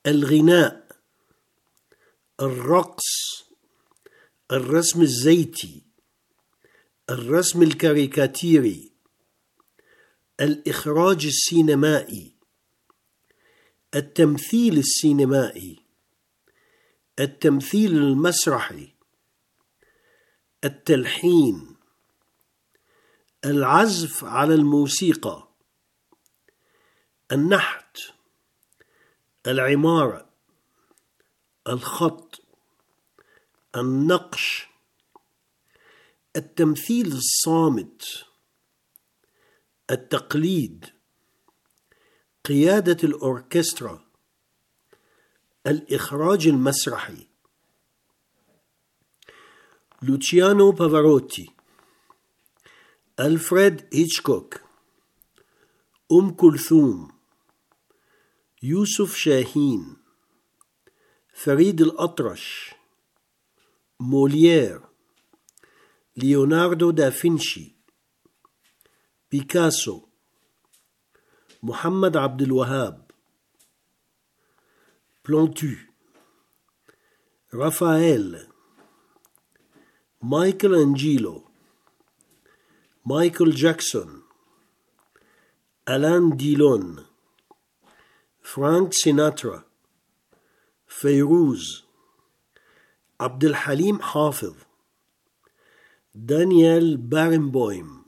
الغناء، الرقص، الرسم الزيتي، الرسم الكاريكاتيري، الإخراج السينمائي، التمثيل السينمائي، التمثيل المسرحي، التلحين، العزف على الموسيقى، النحت، العمارة، الخط، النقش، التمثيل الصامت، التقليد، قيادة الأوركسترا، الإخراج المسرحي. لوتشيانو بافاروتي، ألفريد هيتشكوك، كلثوم، يوسف شاهين، فريد الأطرش، موليير، ليوناردو دافنشي، بيكاسو، محمد عبد الوهاب، بلانتو، رافائيل، مايكل أنجيلو، مايكل جاكسون، ألان ديلون، فرانك سيناترا، فيروز، عبد الحليم حافظ، دانيال بارنبويم،